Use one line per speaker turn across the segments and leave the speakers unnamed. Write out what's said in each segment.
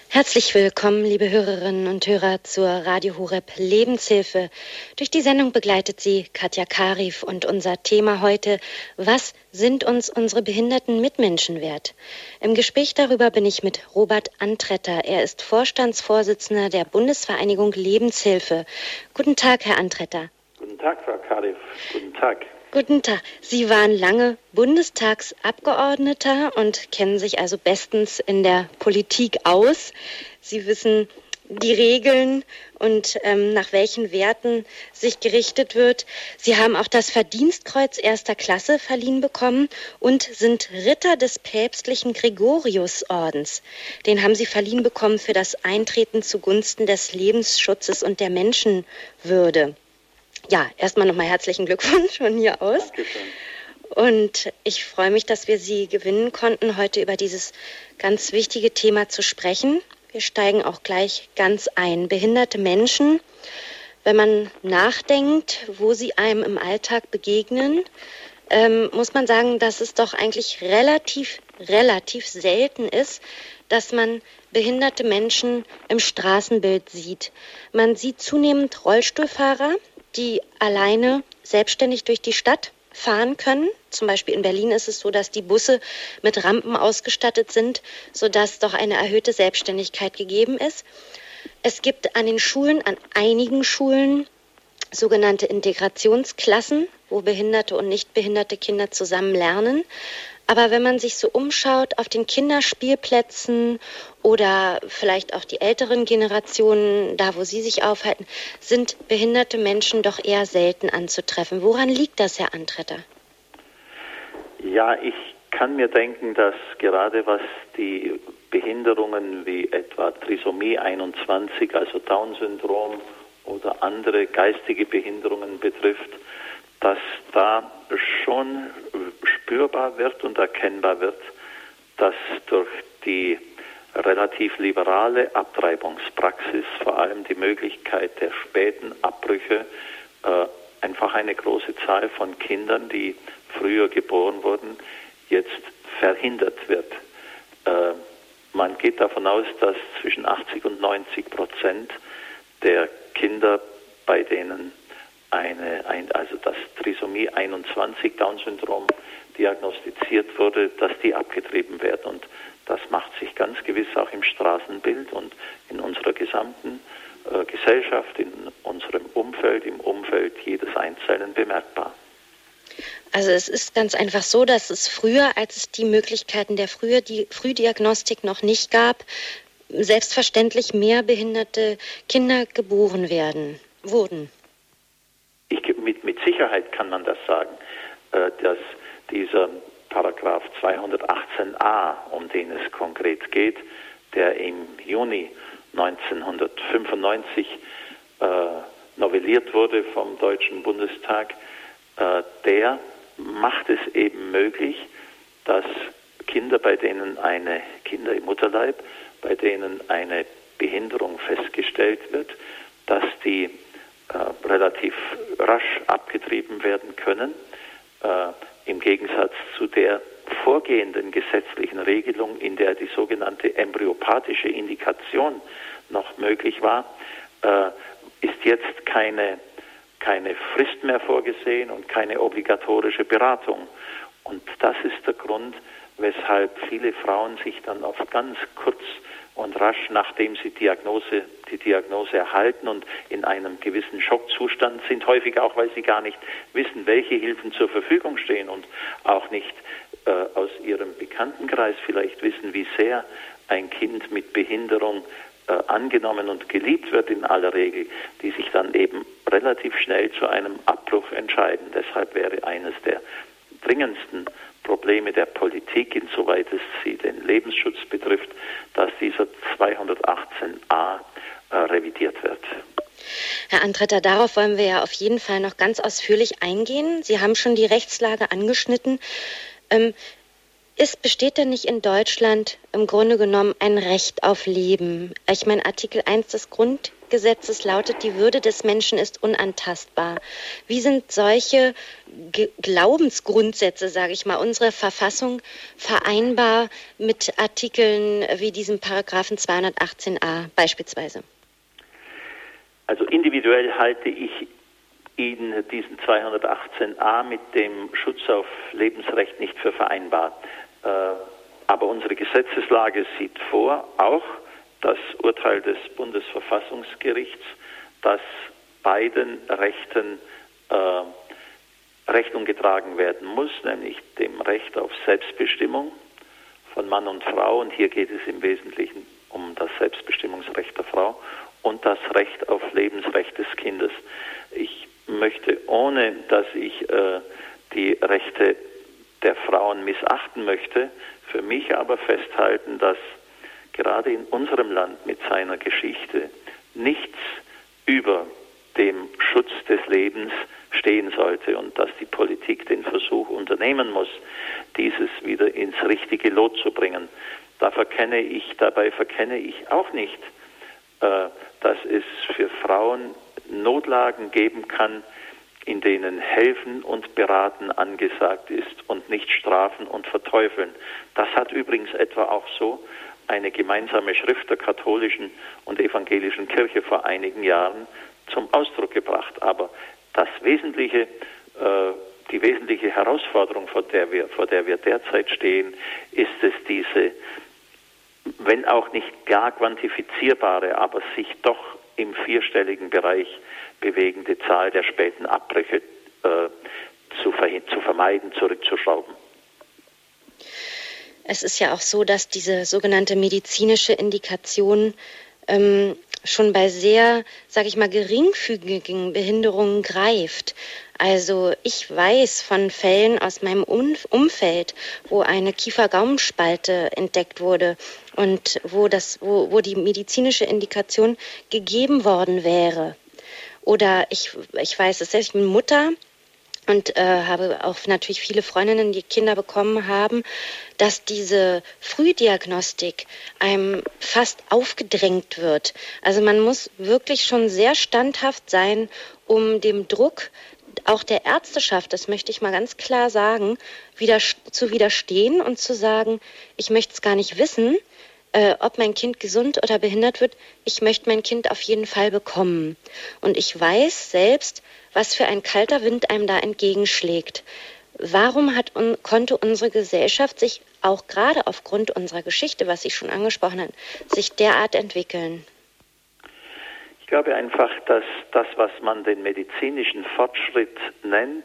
Herzlich willkommen, liebe Hörerinnen und Hörer, zur Radio Horeb Lebenshilfe. Durch die Sendung begleitet Sie Katja Karif und unser Thema heute: Was sind uns unsere behinderten Mitmenschen wert? Im Gespräch darüber bin ich mit Robert Antretter. Er ist Vorstandsvorsitzender der Bundesvereinigung Lebenshilfe. Guten Tag, Herr Antretter.
Guten Tag, Frau Karif. Guten Tag.
Guten Tag. Sie waren lange Bundestagsabgeordneter und kennen sich also bestens in der Politik aus. Sie wissen die Regeln und nach welchen Werten sich gerichtet wird. Sie haben auch das Verdienstkreuz erster Klasse verliehen bekommen und sind Ritter des päpstlichen Gregoriusordens. Den haben Sie verliehen bekommen für das Eintreten zugunsten des Lebensschutzes und der Menschenwürde. Ja, erstmal nochmal herzlichen Glückwunsch von hier aus.
Dankeschön.
Und ich freue mich, dass wir Sie gewinnen konnten, heute über dieses ganz wichtige Thema zu sprechen. Wir steigen auch gleich ganz ein. Behinderte Menschen, wenn man nachdenkt, wo sie einem im Alltag begegnen, muss man sagen, dass es doch eigentlich relativ selten ist, dass man behinderte Menschen im Straßenbild sieht. Man sieht zunehmend Rollstuhlfahrer, die alleine selbstständig durch die Stadt fahren können. Zum Beispiel in Berlin ist es so, dass die Busse mit Rampen ausgestattet sind, sodass doch eine erhöhte Selbstständigkeit gegeben ist. Es gibt an einigen Schulen, sogenannte Integrationsklassen, wo behinderte und nicht behinderte Kinder zusammen lernen. Aber wenn man sich so umschaut auf den Kinderspielplätzen oder vielleicht auch die älteren Generationen, da wo Sie sich aufhalten, sind behinderte Menschen doch eher selten anzutreffen. Woran liegt das, Herr Antretter?
Ja, ich kann mir denken, dass gerade was die Behinderungen wie etwa Trisomie 21, also Down-Syndrom oder andere geistige Behinderungen betrifft, dass da schon spürbar wird und erkennbar wird, dass durch die relativ liberale Abtreibungspraxis, vor allem die Möglichkeit der späten Abbrüche, einfach eine große Zahl von Kindern, die früher geboren wurden, jetzt verhindert wird. Man geht davon aus, dass zwischen 80% und 90% der Kinder, bei denen also das Trisomie 21 Down-Syndrom diagnostiziert wurde, dass die abgetrieben werden. Und das macht sich ganz gewiss auch im Straßenbild und in unserer gesamten Gesellschaft, in unserem Umfeld, im Umfeld jedes Einzelnen bemerkbar.
Also es ist ganz einfach so, dass es früher, als es die Möglichkeiten der Frühdiagnostik noch nicht gab, selbstverständlich mehr behinderte Kinder geboren wurden.
Mit Sicherheit kann man das sagen, dass dieser Paragraph 218a, um den es konkret geht, der im Juni 1995 novelliert wurde vom Deutschen Bundestag, der macht es eben möglich, dass Kinder im Mutterleib, bei denen eine Behinderung festgestellt wird, dass die relativ rasch abgetrieben werden können, im Gegensatz zu der vorgehenden gesetzlichen Regelung, in der die sogenannte embryopathische Indikation noch möglich war, ist jetzt keine Frist mehr vorgesehen und keine obligatorische Beratung. Und das ist der Grund, weshalb viele Frauen sich dann auf ganz kurz und rasch, nachdem sie die Diagnose erhalten und in einem gewissen Schockzustand sind, häufig auch, weil sie gar nicht wissen, welche Hilfen zur Verfügung stehen und auch nicht aus ihrem Bekanntenkreis vielleicht wissen, wie sehr ein Kind mit Behinderung angenommen und geliebt wird in aller Regel, die sich dann eben relativ schnell zu einem Abbruch entscheiden. Deshalb wäre eines der dringendsten Probleme der Politik, insoweit es sie den Lebensschutz betrifft, dass dieser 218a revidiert wird.
Herr Antretter, darauf wollen wir ja auf jeden Fall noch ganz ausführlich eingehen. Sie haben schon die Rechtslage angeschnitten. Besteht denn nicht in Deutschland im Grunde genommen ein Recht auf Leben? Ich meine, Artikel 1 des Grundgesetzes lautet, die Würde des Menschen ist unantastbar. Wie sind solche Glaubensgrundsätze, sage ich mal, unserer Verfassung vereinbar mit Artikeln wie diesem Paragraphen 218a beispielsweise?
Also individuell halte ich diesen 218a mit dem Schutz auf Lebensrecht nicht für vereinbar. Aber unsere Gesetzeslage sieht vor, auch das Urteil des Bundesverfassungsgerichts, dass beiden Rechten Rechnung getragen werden muss, nämlich dem Recht auf Selbstbestimmung von Mann und Frau, und hier geht es im Wesentlichen um das Selbstbestimmungsrecht der Frau, und das Recht auf Lebensrecht des Kindes. Ich möchte, ohne dass ich die Rechte der Frauen missachten möchte, für mich aber festhalten, dass gerade in unserem Land mit seiner Geschichte nichts über dem Schutz des Lebens stehen sollte und dass die Politik den Versuch unternehmen muss, dieses wieder ins richtige Lot zu bringen. Dabei verkenne ich auch nicht, dass es für Frauen Notlagen geben kann, in denen Helfen und Beraten angesagt ist und nicht Strafen und Verteufeln. Das hat übrigens etwa auch so eine gemeinsame Schrift der katholischen und evangelischen Kirche vor einigen Jahren zum Ausdruck gebracht. Aber die wesentliche Herausforderung, vor der wir derzeit stehen, ist es, diese, wenn auch nicht gar quantifizierbare, aber sich doch im vierstelligen Bereich bewegende Zahl der späten Abbrüche zu vermeiden, zurückzuschrauben.
Es ist ja auch so, dass diese sogenannte medizinische Indikation schon bei sehr, sage ich mal, geringfügigen Behinderungen greift. Also ich weiß von Fällen aus meinem Umfeld, wo eine Kiefer-Gaumenspalte entdeckt wurde und wo die medizinische Indikation gegeben worden wäre. Oder ich weiß es selbst, ich bin Mutter und habe auch natürlich viele Freundinnen, die Kinder bekommen haben, dass diese Frühdiagnostik einem fast aufgedrängt wird. Also man muss wirklich schon sehr standhaft sein, um dem Druck auch der Ärzteschaft, das möchte ich mal ganz klar sagen, zu widerstehen und zu sagen, ich möchte es gar nicht wissen, ob mein Kind gesund oder behindert wird, ich möchte mein Kind auf jeden Fall bekommen. Und ich weiß selbst, was für ein kalter Wind einem da entgegenschlägt. Warum konnte unsere Gesellschaft sich auch gerade aufgrund unserer Geschichte, was Sie schon angesprochen haben, sich derart entwickeln?
Ich glaube einfach, dass das, was man den medizinischen Fortschritt nennt,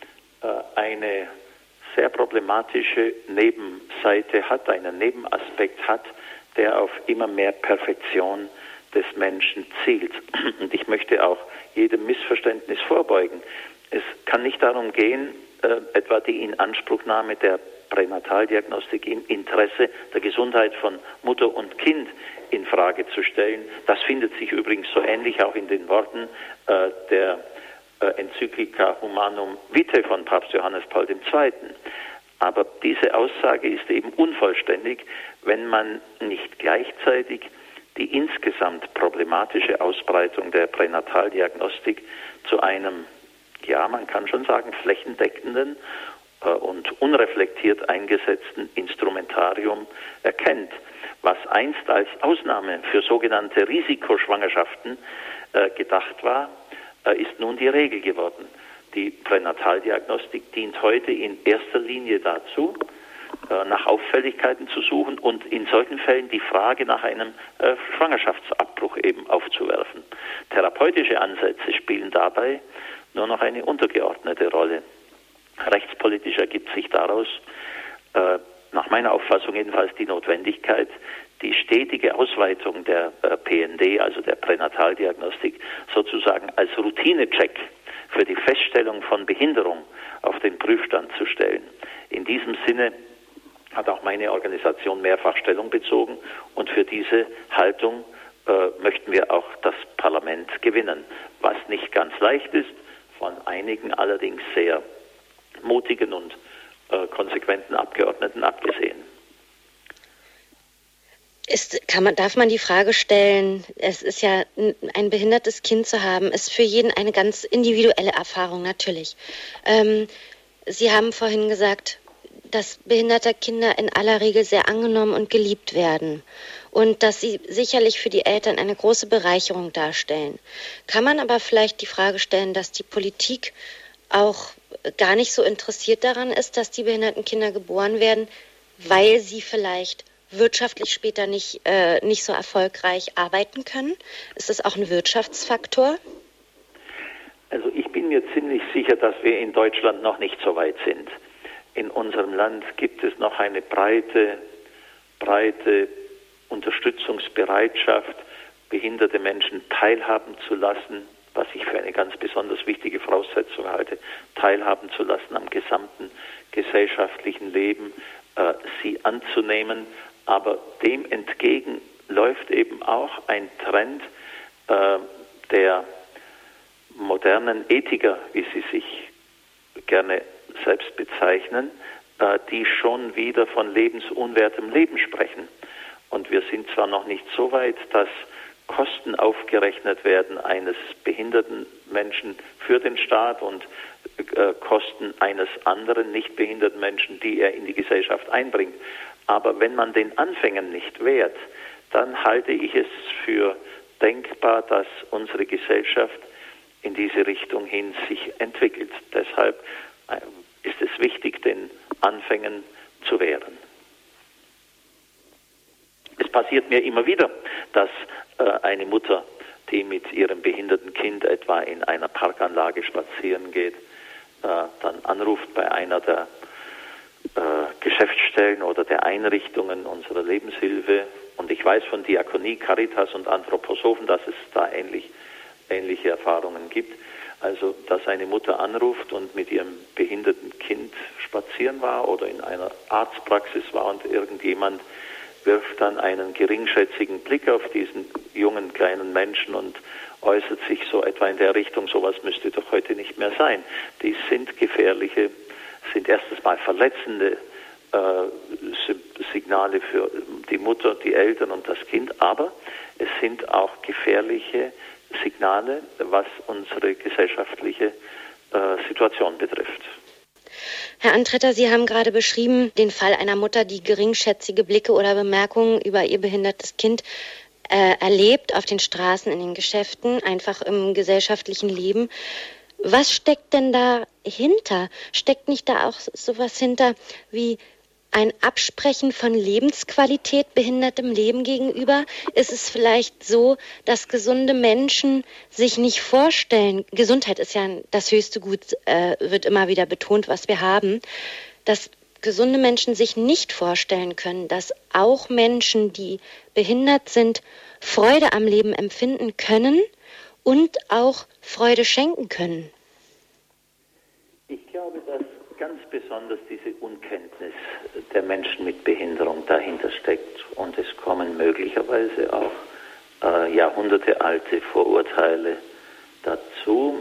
eine sehr problematische Nebenseite hat, einen Nebenaspekt hat, der auf immer mehr Perfektion des Menschen zielt. Und ich möchte auch jedem Missverständnis vorbeugen. Es kann nicht darum gehen, etwa die Inanspruchnahme der Pränataldiagnostik im Interesse der Gesundheit von Mutter und Kind in Frage zu stellen. Das findet sich übrigens so ähnlich auch in den Worten der Enzyklika Humanum Vitae von Papst Johannes Paul II. Aber diese Aussage ist eben unvollständig, wenn man nicht gleichzeitig die insgesamt problematische Ausbreitung der Pränataldiagnostik zu einem, ja, man kann schon sagen, flächendeckenden und unreflektiert eingesetzten Instrumentarium erkennt. Was einst als Ausnahme für sogenannte Risikoschwangerschaften gedacht war, ist nun die Regel geworden. Die Pränataldiagnostik dient heute in erster Linie dazu, nach Auffälligkeiten zu suchen und in solchen Fällen die Frage nach einem Schwangerschaftsabbruch eben aufzuwerfen. Therapeutische Ansätze spielen dabei nur noch eine untergeordnete Rolle. Rechtspolitisch ergibt sich daraus, nach meiner Auffassung jedenfalls, die Notwendigkeit, die stetige Ausweitung der PND, also der Pränataldiagnostik, sozusagen als Routinecheck für die Feststellung von Behinderung auf den Prüfstand zu stellen. In diesem Sinne hat auch meine Organisation mehrfach Stellung bezogen und für diese Haltung möchten wir auch das Parlament gewinnen, was nicht ganz leicht ist, von einigen allerdings sehr mutigen und konsequenten Abgeordneten abgesehen.
Darf man die Frage stellen, es ist ja ein behindertes Kind zu haben, ist für jeden eine ganz individuelle Erfahrung, natürlich. Sie haben vorhin gesagt, dass behinderte Kinder in aller Regel sehr angenommen und geliebt werden und dass sie sicherlich für die Eltern eine große Bereicherung darstellen. Kann man aber vielleicht die Frage stellen, dass die Politik auch gar nicht so interessiert daran ist, dass die behinderten Kinder geboren werden, weil sie vielleicht wirtschaftlich später nicht so erfolgreich arbeiten können? Ist das auch ein Wirtschaftsfaktor?
Also ich bin mir ziemlich sicher, dass wir in Deutschland noch nicht so weit sind. In unserem Land gibt es noch eine breite Unterstützungsbereitschaft, behinderte Menschen teilhaben zu lassen, was ich für eine ganz besonders wichtige Voraussetzung halte, teilhaben zu lassen am gesamten gesellschaftlichen Leben, sie anzunehmen. Aber dem entgegen läuft eben auch ein Trend der modernen Ethiker, wie sie sich gerne selbst bezeichnen, die schon wieder von lebensunwertem Leben sprechen. Und wir sind zwar noch nicht so weit, dass Kosten aufgerechnet werden eines behinderten Menschen für den Staat und Kosten eines anderen nicht behinderten Menschen, die er in die Gesellschaft einbringt. Aber wenn man den Anfängen nicht wehrt, dann halte ich es für denkbar, dass unsere Gesellschaft in diese Richtung hin sich entwickelt. Deshalb ist es wichtig, den Anfängen zu wehren. Es passiert mir immer wieder, dass eine Mutter, die mit ihrem behinderten Kind etwa in einer Parkanlage spazieren geht, dann anruft bei einer der Geschäftsstellen oder der Einrichtungen unserer Lebenshilfe. Und ich weiß von Diakonie, Caritas und Anthroposophen, dass es da ähnliche Erfahrungen gibt. Also, dass eine Mutter anruft und mit ihrem behinderten Kind spazieren war oder in einer Arztpraxis war und irgendjemand wirft dann einen geringschätzigen Blick auf diesen jungen kleinen Menschen und äußert sich so etwa in der Richtung, sowas müsste doch heute nicht mehr sein. Dies sind gefährliche, sind erstens mal verletzende Signale für die Mutter, die Eltern und das Kind, aber es sind auch gefährliche Signale, was unsere gesellschaftliche Situation betrifft.
Herr Antretter, Sie haben gerade beschrieben den Fall einer Mutter, die geringschätzige Blicke oder Bemerkungen über ihr behindertes Kind erlebt auf den Straßen, in den Geschäften, einfach im gesellschaftlichen Leben. Was steckt denn dahinter? Steckt nicht da auch sowas hinter wie ein Absprechen von Lebensqualität behindertem Leben gegenüber? Ist es vielleicht so, dass gesunde Menschen sich nicht vorstellen, Gesundheit ist ja das höchste Gut, wird immer wieder betont, was wir haben, dass gesunde Menschen sich nicht vorstellen können, dass auch Menschen, die behindert sind, Freude am Leben empfinden können und auch Freude schenken können?
Ich glaube, dass ganz besonders diese Unkenntnis der Menschen mit Behinderung dahinter steckt und es kommen möglicherweise auch jahrhundertealte Vorurteile dazu.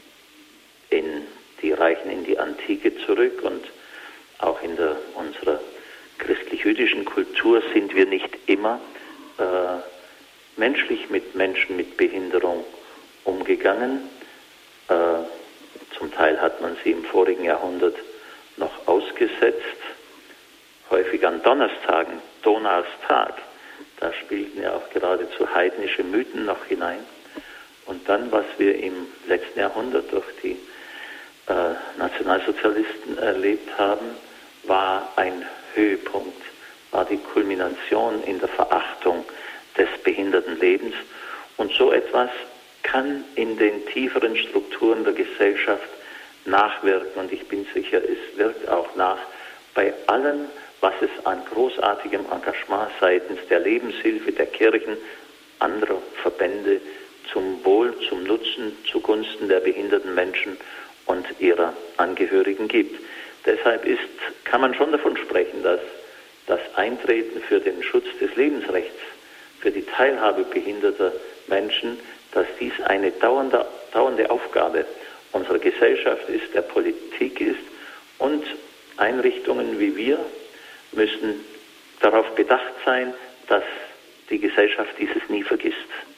Die reichen in die Antike zurück und auch in unserer christlich-jüdischen Kultur sind wir nicht immer menschlich mit Menschen mit Behinderung umgegangen. Zum Teil hat man sie im vorigen Jahrhundert noch ausgesetzt, häufig an Donnerstagen, Donnerstag. Da spielten ja auch geradezu heidnische Mythen noch hinein. Und dann, was wir im letzten Jahrhundert durch die Nationalsozialisten erlebt haben, war ein Höhepunkt, war die Kulmination in der Verachtung des behinderten Lebens. Und so etwas kann in den tieferen Strukturen der Gesellschaft nachwirken. Und ich bin sicher, es wirkt auch nach bei allem, was es an großartigem Engagement seitens der Lebenshilfe, der Kirchen, anderer Verbände zum Wohl, zum Nutzen, zugunsten der behinderten Menschen und ihrer Angehörigen gibt. Deshalb kann man schon davon sprechen, dass das Eintreten für den Schutz des Lebensrechts, für die Teilhabe behinderter Menschen, dass dies eine dauernde Aufgabe unserer Gesellschaft ist, der Politik ist, und Einrichtungen wie wir müssen darauf bedacht sein, dass die Gesellschaft dieses nie vergisst.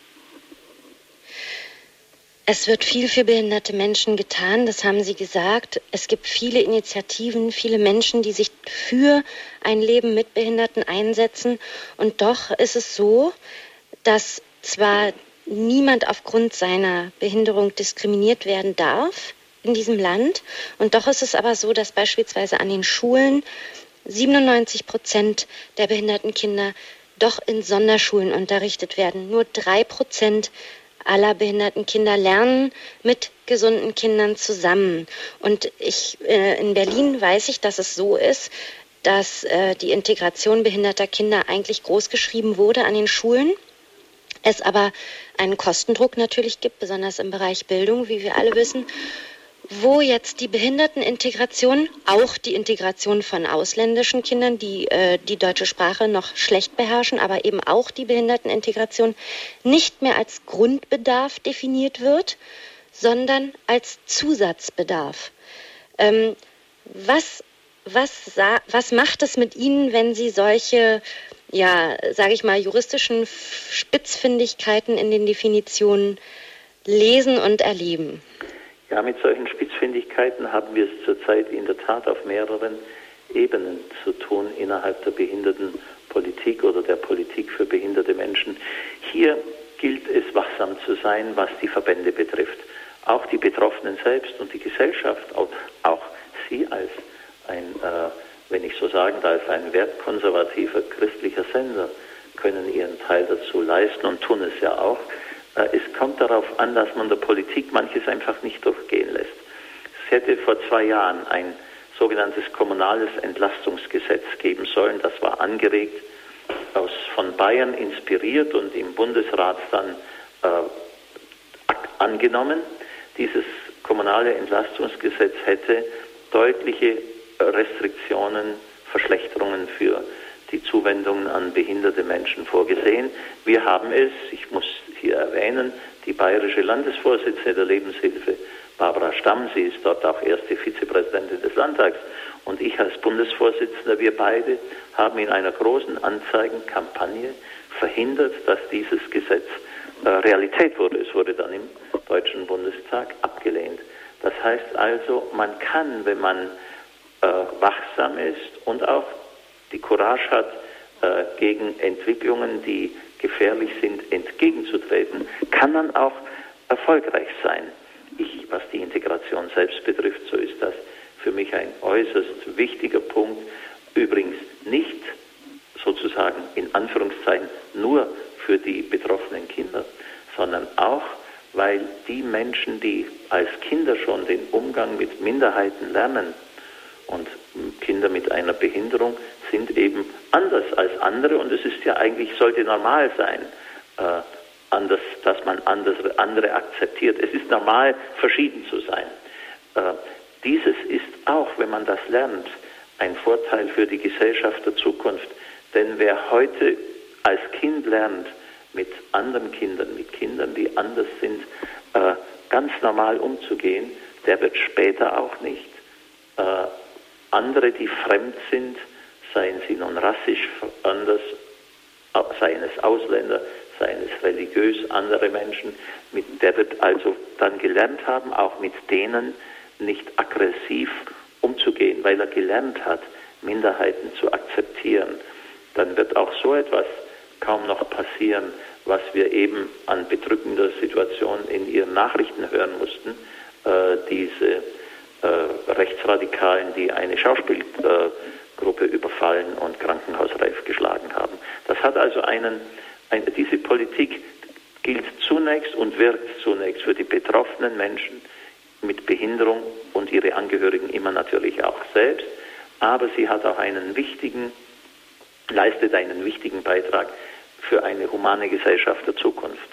Es wird viel für behinderte Menschen getan, das haben Sie gesagt. Es gibt viele Initiativen, viele Menschen, die sich für ein Leben mit Behinderten einsetzen. Und doch ist es so, dass zwar niemand aufgrund seiner Behinderung diskriminiert werden darf in diesem Land, und doch ist es aber so, dass beispielsweise an den Schulen 97% der behinderten Kinder doch in Sonderschulen unterrichtet werden. Nur 3% aller behinderten Kinder lernen mit gesunden Kindern zusammen. Und in Berlin weiß ich, dass es so ist, dass die Integration behinderter Kinder eigentlich großgeschrieben wurde an den Schulen. Es aber einen Kostendruck natürlich gibt, besonders im Bereich Bildung, wie wir alle wissen, wo jetzt die Behindertenintegration, auch die Integration von ausländischen Kindern, die die deutsche Sprache noch schlecht beherrschen, aber eben auch die Behindertenintegration nicht mehr als Grundbedarf definiert wird, sondern als Zusatzbedarf. Was macht es mit Ihnen, wenn Sie solche, ja, sage ich mal, juristischen Spitzfindigkeiten in den Definitionen lesen und erleben?
Ja, mit solchen Spitzfindigkeiten haben wir es zurzeit in der Tat auf mehreren Ebenen zu tun innerhalb der Behindertenpolitik oder der Politik für behinderte Menschen. Hier gilt es, wachsam zu sein, was die Verbände betrifft. Auch die Betroffenen selbst und die Gesellschaft, auch Sie als wenn ich so sagen darf, ein wertkonservativer christlicher Sender können ihren Teil dazu leisten und tun es ja auch. Es kommt darauf an, dass man der Politik manches einfach nicht durchgehen lässt. Es hätte vor 2 Jahren ein sogenanntes kommunales Entlastungsgesetz geben sollen. Das war angeregt, von Bayern inspiriert und im Bundesrat dann angenommen. Dieses kommunale Entlastungsgesetz hätte deutliche Restriktionen, Verschlechterungen für die Zuwendungen an behinderte Menschen vorgesehen. Wir haben es, ich muss hier erwähnen, die bayerische Landesvorsitzende der Lebenshilfe, Barbara Stamm, sie ist dort auch erste Vizepräsidentin des Landtags, und ich als Bundesvorsitzender, wir beide haben in einer großen Anzeigenkampagne verhindert, dass dieses Gesetz Realität wurde. Es wurde dann im Deutschen Bundestag abgelehnt. Das heißt also, man kann, wenn man wachsam ist und auch die Courage hat, gegen Entwicklungen, die gefährlich sind, entgegenzutreten, kann man auch erfolgreich sein. Was die Integration selbst betrifft, so ist das für mich ein äußerst wichtiger Punkt. Übrigens nicht sozusagen in Anführungszeichen nur für die betroffenen Kinder, sondern auch, weil die Menschen, die als Kinder schon den Umgang mit Minderheiten lernen, und Kinder mit einer Behinderung sind eben anders als andere, und es ist ja eigentlich, sollte normal sein, dass man andere akzeptiert. Es ist normal, verschieden zu sein. Dieses ist auch, wenn man das lernt, ein Vorteil für die Gesellschaft der Zukunft. Denn wer heute als Kind lernt, mit anderen Kindern, mit Kindern, die anders sind, ganz normal umzugehen, der wird später auch nicht andere, die fremd sind, seien sie nun rassisch anders, seien es Ausländer, seien es religiös andere Menschen, der wird also dann gelernt haben, auch mit denen nicht aggressiv umzugehen, weil er gelernt hat, Minderheiten zu akzeptieren. Dann wird auch so etwas kaum noch passieren, was wir eben an bedrückender Situation in Ihren Nachrichten hören mussten, diese Rechtsradikalen, die eine Schauspielgruppe überfallen und krankenhausreif geschlagen haben. Das hat also diese Politik gilt zunächst und wirkt zunächst für die betroffenen Menschen mit Behinderung und ihre Angehörigen immer natürlich auch selbst, aber sie hat auch leistet einen wichtigen Beitrag für eine humane Gesellschaft der Zukunft.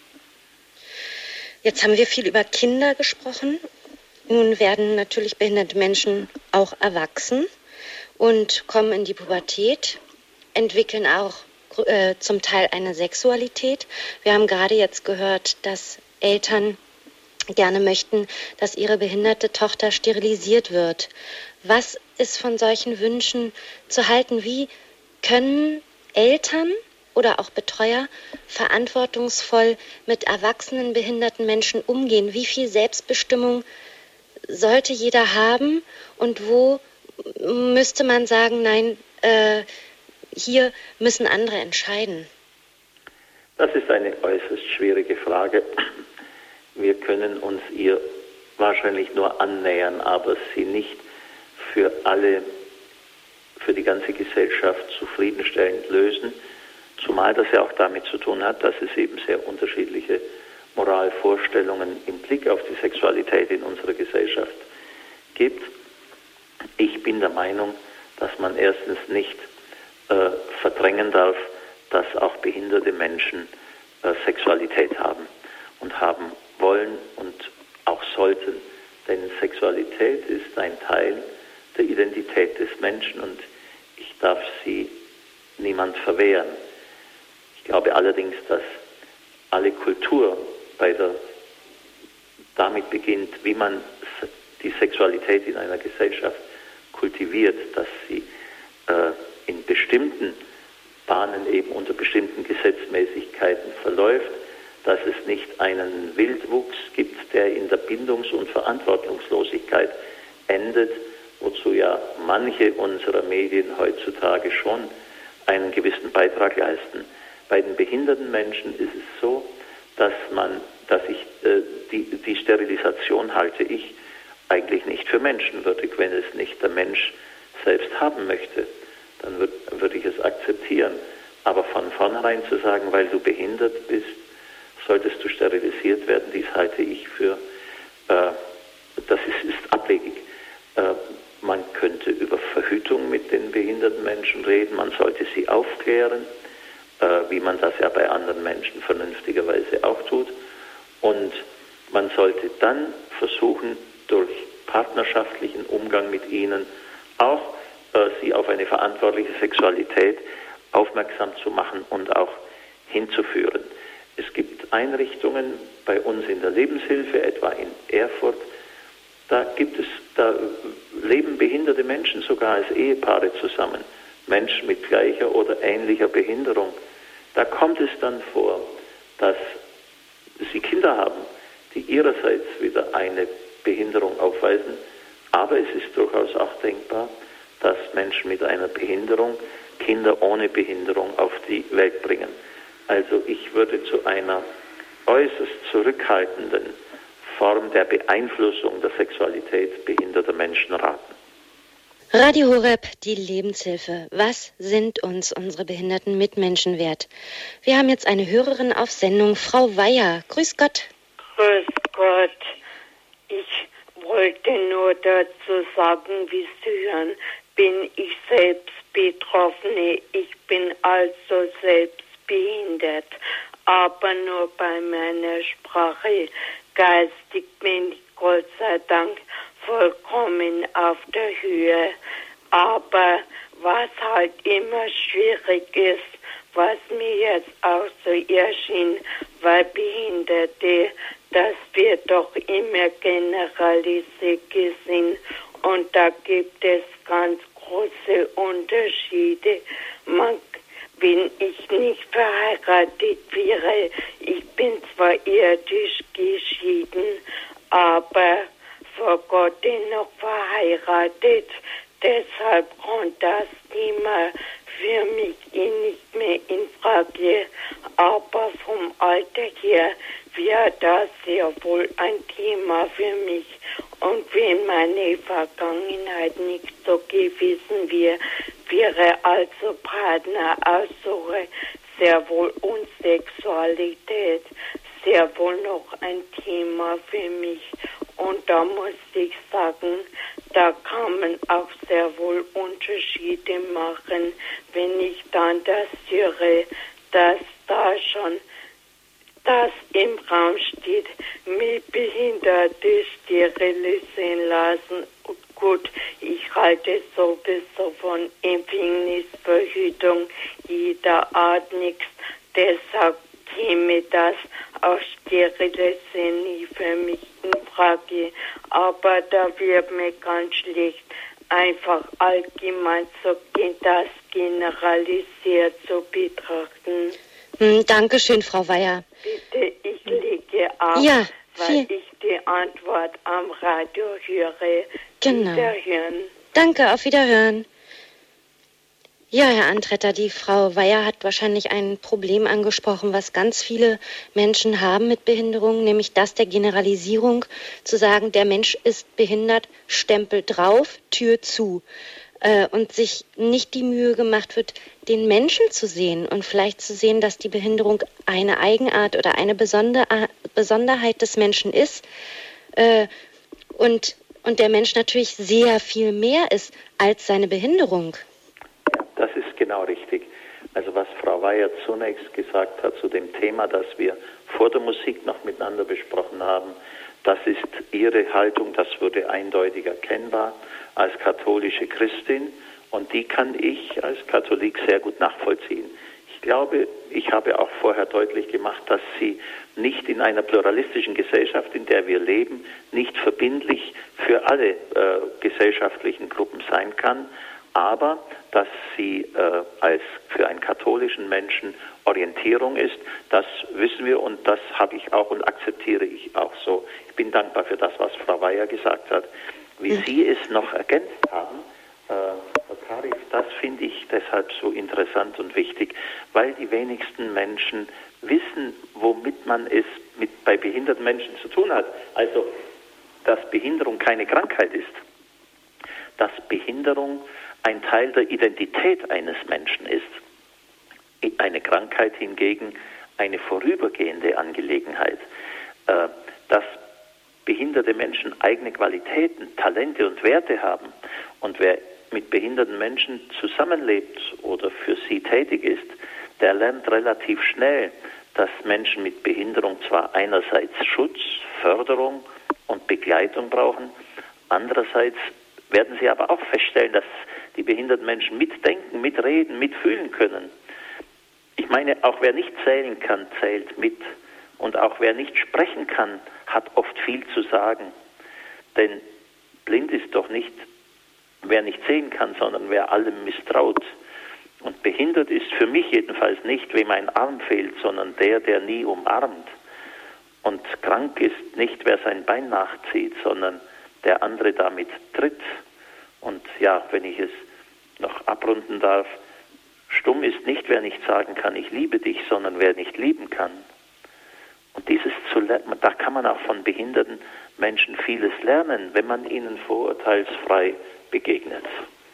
Jetzt haben wir viel über Kinder gesprochen. Nun werden natürlich behinderte Menschen auch erwachsen und kommen in die Pubertät, entwickeln auch zum Teil eine Sexualität. Wir haben gerade jetzt gehört, dass Eltern gerne möchten, dass ihre behinderte Tochter sterilisiert wird. Was ist von solchen Wünschen zu halten? Wie können Eltern oder auch Betreuer verantwortungsvoll mit erwachsenen behinderten Menschen umgehen? Wie viel Selbstbestimmung sollte jeder haben und wo müsste man sagen, nein, hier müssen andere entscheiden?
Das ist eine äußerst schwierige Frage. Wir können uns ihr wahrscheinlich nur annähern, aber sie nicht für die ganze Gesellschaft zufriedenstellend lösen, zumal das ja auch damit zu tun hat, dass es eben sehr unterschiedliche Moralvorstellungen im Blick auf die Sexualität in unserer Gesellschaft gibt. Ich bin der Meinung, dass man erstens nicht verdrängen darf, dass auch behinderte Menschen Sexualität haben und haben wollen und auch sollten. Denn Sexualität ist ein Teil der Identität des Menschen und ich darf sie niemand verwehren. Ich glaube allerdings, dass alle Kultur damit beginnt, wie man die Sexualität in einer Gesellschaft kultiviert, dass sie in bestimmten Bahnen eben unter bestimmten Gesetzmäßigkeiten verläuft, dass es nicht einen Wildwuchs gibt, der in der Bindungs- und Verantwortungslosigkeit endet, wozu ja manche unserer Medien heutzutage schon einen gewissen Beitrag leisten. Bei den behinderten Menschen ist es so, dass die Sterilisation halte ich eigentlich nicht für menschenwürdig. Wenn es nicht der Mensch selbst haben möchte, dann würde ich es akzeptieren. Aber von vornherein zu sagen, weil du behindert bist, solltest du sterilisiert werden, dies halte ich für, das ist abwegig. Man könnte über Verhütung mit den behinderten Menschen reden, man sollte sie aufklären, wie man das ja bei anderen Menschen vernünftigerweise auch tut. Und man sollte dann versuchen, durch partnerschaftlichen Umgang mit ihnen auch sie auf eine verantwortliche Sexualität aufmerksam zu machen und auch hinzuführen. Es gibt Einrichtungen bei uns in der Lebenshilfe, etwa in Erfurt, da leben behinderte Menschen sogar als Ehepaare zusammen, Menschen mit gleicher oder ähnlicher Behinderung. Da kommt es dann vor, dass sie Kinder haben, die ihrerseits wieder eine Behinderung aufweisen, aber es ist durchaus auch denkbar, dass Menschen mit einer Behinderung Kinder ohne Behinderung auf die Welt bringen. Also ich würde zu einer äußerst zurückhaltenden Form der Beeinflussung der Sexualität behinderter Menschen raten.
Radio Horeb, die Lebenshilfe. Was sind uns unsere behinderten Mitmenschen wert? Wir haben jetzt eine Hörerin auf Sendung, Frau Weier. Grüß Gott.
Grüß Gott. Ich wollte nur dazu sagen, wie Sie hören, bin ich selbst Betroffene. Ich bin also selbst behindert, aber nur bei meiner Sprache. Geistig bin ich Gott sei Dank vollkommen auf der Höhe. Aber was halt immer schwierig ist, was mir jetzt auch so erschien, weil Behinderte, das wird doch immer generalisiert gesehen und da gibt es ganz große Unterschiede. Wenn ich nicht verheiratet wäre, ich bin zwar irdisch geschieden, aber vor Gott dennoch verheiratet. Deshalb kommt das Thema für mich nicht mehr in Frage. Aber vom Alter her wäre das sehr wohl ein Thema für mich. Und wenn meine Vergangenheit nicht so gewesen wäre, wäre also Partneraussuche sehr wohl und Sexualität sehr wohl noch ein Thema für mich. Und da muss ich sagen, da kann man auch sehr wohl Unterschiede machen, wenn ich dann das höre, dass da schon das im Raum steht, mit Behinderte sterilisieren lassen. Gut, ich halte sowieso von Empfängnisverhütung jeder Art nichts. Deshalb käme das auch Sterilisieren nie für mich in Frage. Aber da wird mir ganz schlecht einfach allgemein zu gehen, das generalisiert zu betrachten.
Dankeschön, Frau Weyer.
Bitte, ich lege ab,
ja,
weil ich die Antwort am Radio höre.
Genau.
Wiederhören.
Danke, auf Wiederhören. Ja, Herr Antretter, die Frau Weyer hat wahrscheinlich ein Problem angesprochen, was ganz viele Menschen haben mit Behinderung, nämlich das der Generalisierung, zu sagen, der Mensch ist behindert, Stempel drauf, Tür zu. Und sich nicht die Mühe gemacht wird, den Menschen zu sehen und vielleicht zu sehen, dass die Behinderung eine Eigenart oder eine Besonderheit des Menschen ist und der Mensch natürlich sehr viel mehr ist als seine Behinderung.
Das ist genau richtig. Also was Frau Weyer zunächst gesagt hat zu dem Thema, das wir vor der Musik noch miteinander besprochen haben, das ist ihre Haltung, das wurde eindeutig erkennbar als katholische Christin und die kann ich als Katholik sehr gut nachvollziehen. Ich glaube, ich habe auch vorher deutlich gemacht, dass sie nicht in einer pluralistischen Gesellschaft, in der wir leben, nicht verbindlich für alle gesellschaftlichen Gruppen sein kann, aber dass sie als für einen katholischen Menschen Orientierung ist, das wissen wir und das habe ich auch und akzeptiere ich auch so. Ich bin dankbar für das, was Frau Weyer gesagt hat. Wie Sie es noch ergänzt haben, Herr Tarif, das finde ich deshalb so interessant und wichtig, weil die wenigsten Menschen wissen, womit man es bei behinderten Menschen zu tun hat. Also, dass Behinderung keine Krankheit ist, dass Behinderung ein Teil der Identität eines Menschen ist. Eine Krankheit hingegen eine vorübergehende Angelegenheit. Dass behinderte Menschen eigene Qualitäten, Talente und Werte haben. Und wer mit behinderten Menschen zusammenlebt oder für sie tätig ist, der lernt relativ schnell, dass Menschen mit Behinderung zwar einerseits Schutz, Förderung und Begleitung brauchen, andererseits werden sie aber auch feststellen, dass die behinderten Menschen mitdenken, mitreden, mitfühlen können. Ich meine, auch wer nicht zählen kann, zählt mit. Und auch wer nicht sprechen kann, hat oft viel zu sagen. Denn blind ist doch nicht, wer nicht sehen kann, sondern wer allem misstraut. Und behindert ist für mich jedenfalls nicht, wem ein Arm fehlt, sondern der nie umarmt. Und krank ist nicht, wer sein Bein nachzieht, sondern der andere damit tritt. Und ja, wenn ich es noch abrunden darf, stumm ist nicht, wer nicht sagen kann, ich liebe dich, sondern wer nicht lieben kann. Und dieses zu lernen, da kann man auch von behinderten Menschen vieles lernen, wenn man ihnen vorurteilsfrei begegnet.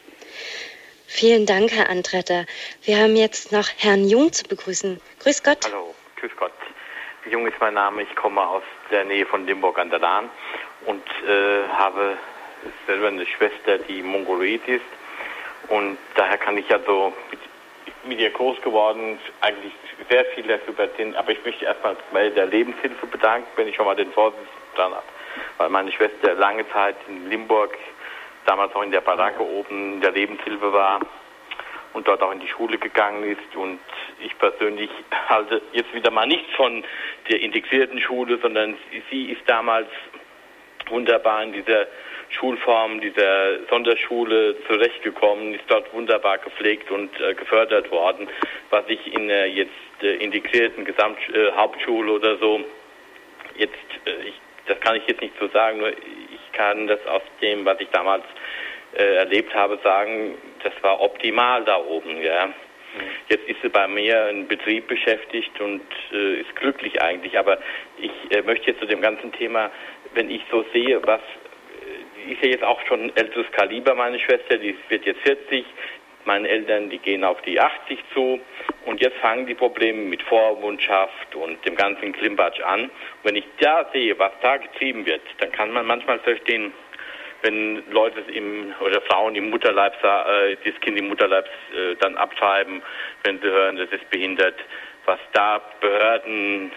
Vielen Dank, Herr Antretter. Wir haben jetzt noch Herrn Jung zu begrüßen. Grüß Gott.
Hallo, grüß Gott. Jung ist mein Name, ich komme aus der Nähe von Limburg an der Lahn und habe selber eine Schwester, die mongoloid ist. Und daher kann ich also mit ihr groß geworden, eigentlich sehr viel darüber erzählen. Aber ich möchte erstmal bei der Lebenshilfe bedanken, wenn ich schon mal den Vorsitz dran habe. Weil meine Schwester lange Zeit in Limburg, damals auch in der Baracke oben in der Lebenshilfe war und dort auch in die Schule gegangen ist. Und ich persönlich halte jetzt wieder mal nichts von der integrierten Schule, sondern sie ist damals wunderbar in dieser Schulform, dieser Sonderschule zurechtgekommen, ist dort wunderbar gepflegt und gefördert worden, was ich in der jetzt integrierten Hauptschule oder so jetzt, das kann ich jetzt nicht so sagen, nur ich kann das aus dem, was ich damals erlebt habe, sagen, das war optimal da oben, ja. Jetzt ist sie bei mir im Betrieb beschäftigt und ist glücklich eigentlich, aber ich möchte jetzt zu dem ganzen Thema, wenn ich so sehe, die ist ja jetzt auch schon ein älteres Kaliber, meine Schwester, die wird jetzt 40, meine Eltern, die gehen auf die 80 zu und jetzt fangen die Probleme mit Vormundschaft und dem ganzen Klimbadsch an. Und wenn ich da sehe, was da getrieben wird, dann kann man manchmal verstehen, wenn Leute oder Frauen im Mutterleib, das Kind im Mutterleib dann abtreiben, wenn sie hören, das ist behindert, was da Behörden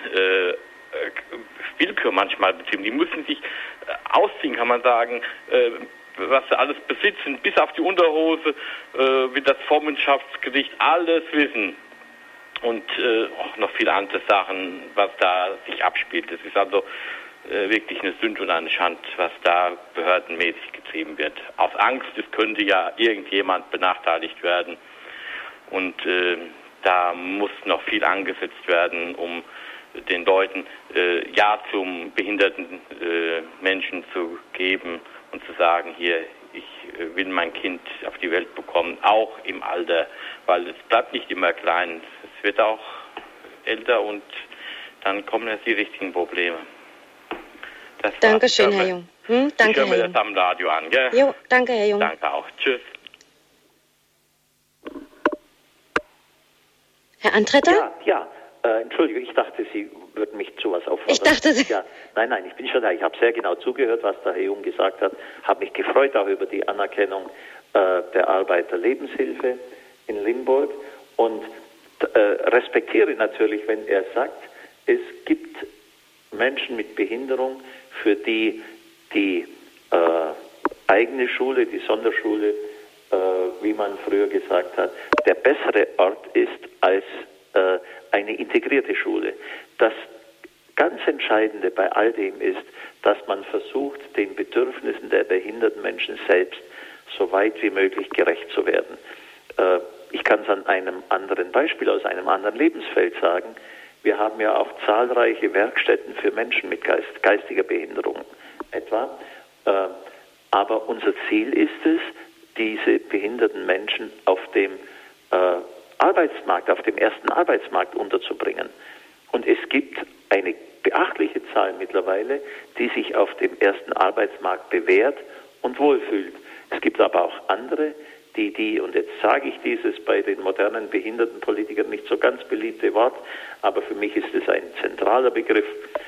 Willkür manchmal betrieben. Die müssen sich ausziehen, kann man sagen, was sie alles besitzen, bis auf die Unterhose, wie das Vormundschaftsgericht alles wissen. Und auch noch viele andere Sachen, was da sich abspielt. Das ist also wirklich eine Sünde und eine Schande, was da behördenmäßig getrieben wird. Aus Angst, es könnte ja irgendjemand benachteiligt werden. Und da muss noch viel angesetzt werden, um den Leuten Ja zum behinderten Menschen zu geben und zu sagen, hier, ich will mein Kind auf die Welt bekommen, auch im Alter, weil es bleibt nicht immer klein, es wird auch älter und dann kommen jetzt die richtigen Probleme.
Dankeschön, Herr Jung. Danke,
ich höre mir das am Radio an, gell?
Jo, danke, Herr Jung.
Danke auch. Tschüss.
Herr Antretter?
Ja. Entschuldigung, ich dachte, Sie würden mich zu was auffordern.
Ich dachte, Sie...
Ja, nein, ich bin schon da. Ich habe sehr genau zugehört, was der Herr Jung gesagt hat. Habe mich gefreut auch über die Anerkennung der Arbeit der Lebenshilfe in Limburg und respektiere natürlich, wenn er sagt, es gibt Menschen mit Behinderung, für die eigene Schule, die Sonderschule, wie man früher gesagt hat, der bessere Ort ist als eine integrierte Schule. Das ganz Entscheidende bei all dem ist, dass man versucht, den Bedürfnissen der behinderten Menschen selbst so weit wie möglich gerecht zu werden. Ich kann es an einem anderen Beispiel aus einem anderen Lebensfeld sagen. Wir haben ja auch zahlreiche Werkstätten für Menschen mit geistiger Behinderung etwa. Aber unser Ziel ist es, diese behinderten Menschen auf dem Arbeitsmarkt, auf dem ersten Arbeitsmarkt unterzubringen. Und es gibt eine beachtliche Zahl mittlerweile, die sich auf dem ersten Arbeitsmarkt bewährt und wohlfühlt. Es gibt aber auch andere, und jetzt sage ich dieses bei den modernen Behindertenpolitikern nicht so ganz beliebte Wort, aber für mich ist es ein zentraler Begriff.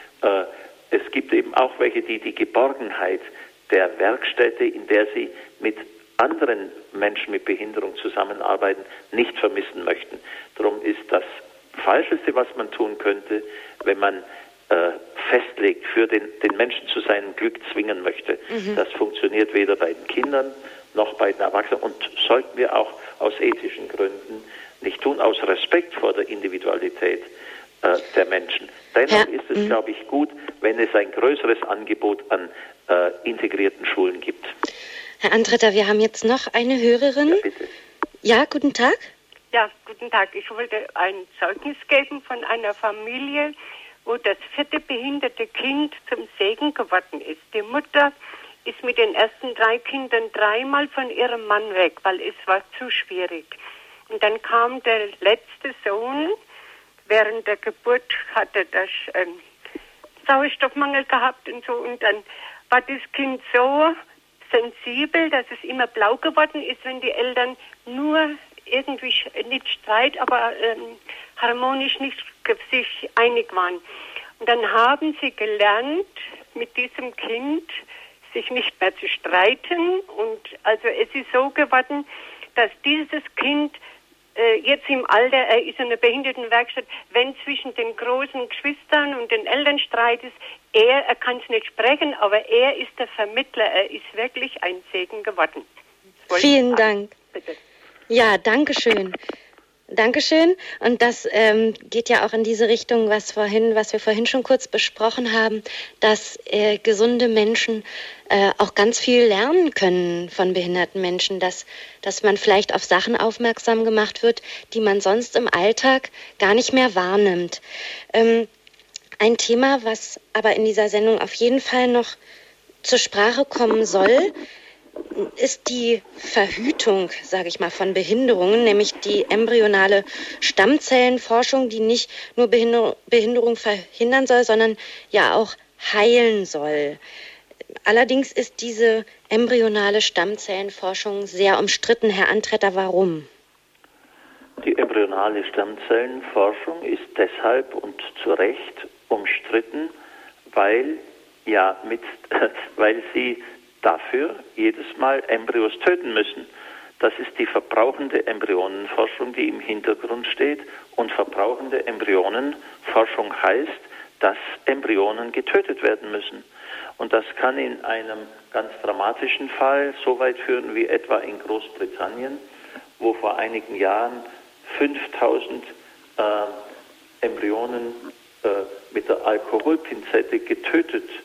Es gibt eben auch welche, die die Geborgenheit der Werkstätte, in der sie mit anderen Menschen mit Behinderung zusammenarbeiten, nicht vermissen möchten. Darum ist das Falscheste, was man tun könnte, wenn man festlegt, für den Menschen zu seinem Glück zwingen möchte. Das funktioniert weder bei den Kindern noch bei den Erwachsenen und sollten wir auch aus ethischen Gründen nicht tun, aus Respekt vor der Individualität der Menschen. Dennoch ist es, glaube ich, gut, wenn es ein größeres Angebot an integrierten Schulen gibt.
Herr Antretter, wir haben jetzt noch eine Hörerin.
Ja, bitte.
Ja, guten Tag.
Ja, guten Tag. Ich wollte ein Zeugnis geben von einer Familie, wo das 4. behinderte Kind zum Segen geworden ist. Die Mutter ist mit den ersten 3 Kindern 3-mal von ihrem Mann weg, weil es war zu schwierig. Und dann kam der letzte Sohn, während der Geburt hatte das Sauerstoffmangel gehabt und so. Und dann war das Kind so sensibel, dass es immer blau geworden ist, wenn die Eltern nur irgendwie nicht Streit, aber harmonisch nicht sich einig waren. Und dann haben sie gelernt, mit diesem Kind sich nicht mehr zu streiten. Und also es ist so geworden, dass dieses Kind jetzt im Alter, er ist in einer Behindertenwerkstatt, wenn zwischen den großen Geschwistern und den Eltern Streit ist, er kann es nicht sprechen, aber er ist der Vermittler, er ist wirklich ein Segen geworden.
Vielen Dank.
Bitte.
Ja, danke schön. Dankeschön. Und das geht ja auch in diese Richtung, was wir vorhin schon kurz besprochen haben, dass gesunde Menschen auch ganz viel lernen können von behinderten Menschen, dass man vielleicht auf Sachen aufmerksam gemacht wird, die man sonst im Alltag gar nicht mehr wahrnimmt. Ein Thema, was aber in dieser Sendung auf jeden Fall noch zur Sprache kommen soll, ist die Verhütung, sage ich mal, von Behinderungen, nämlich die embryonale Stammzellenforschung, die nicht nur Behinderung verhindern soll, sondern ja auch heilen soll. Allerdings ist diese embryonale Stammzellenforschung sehr umstritten. Herr Antretter, warum?
Die embryonale Stammzellenforschung ist deshalb und zu Recht umstritten, weil sie dafür jedes Mal Embryos töten müssen. Das ist die verbrauchende Embryonenforschung, die im Hintergrund steht. Und verbrauchende Embryonenforschung heißt, dass Embryonen getötet werden müssen. Und das kann in einem ganz dramatischen Fall so weit führen wie etwa in Großbritannien, wo vor einigen Jahren 5000 Embryonen mit der Alkoholpinzette getötet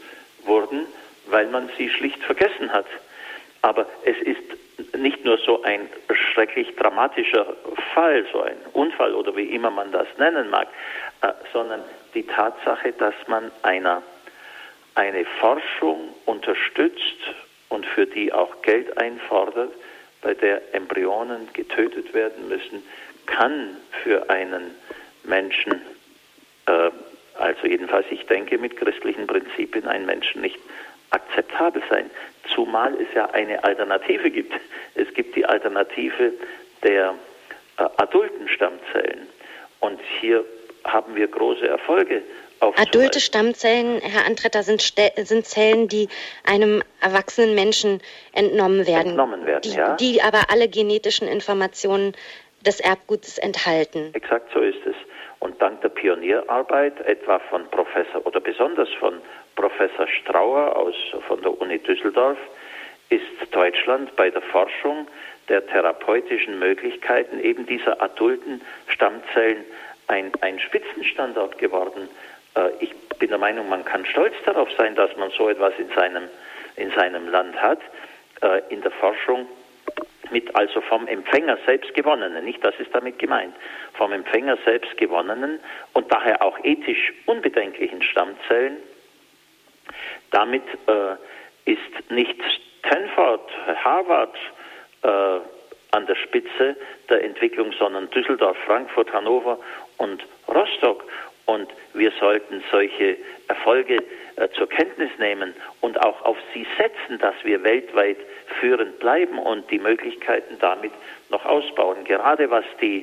wurden, weil man sie schlicht vergessen hat. Aber es ist nicht nur so ein schrecklich dramatischer Fall, so ein Unfall oder wie immer man das nennen mag, sondern die Tatsache, dass man eine Forschung unterstützt und für die auch Geld einfordert, bei der Embryonen getötet werden müssen, kann für einen Menschen, also jedenfalls ich denke mit christlichen Prinzipien, einen Menschen nicht akzeptabel sein. Zumal es ja eine Alternative gibt. Es gibt die Alternative der adulten Stammzellen. Und hier haben wir große Erfolge aufzuweisen.
Adulte Stammzellen, Herr Antretter, sind Zellen, die einem erwachsenen Menschen entnommen werden, die aber alle genetischen Informationen des Erbguts enthalten.
Exakt so ist es. Und dank der Pionierarbeit, etwa von besonders von Professor Strauer von der Uni Düsseldorf, ist Deutschland bei der Forschung der therapeutischen Möglichkeiten eben dieser adulten Stammzellen ein Spitzenstandort geworden. Ich bin der Meinung, man kann stolz darauf sein, dass man so etwas in seinem Land hat, in der Forschung mit also vom Empfänger selbst gewonnenen, nicht das ist damit gemeint, vom Empfänger selbst gewonnenen und daher auch ethisch unbedenklichen Stammzellen. Damit ist nicht Stanford, Harvard an der Spitze der Entwicklung, sondern Düsseldorf, Frankfurt, Hannover und Rostock. Und wir sollten solche Erfolge zur Kenntnis nehmen und auch auf sie setzen, dass wir weltweit führend bleiben und die Möglichkeiten damit noch ausbauen. Gerade was die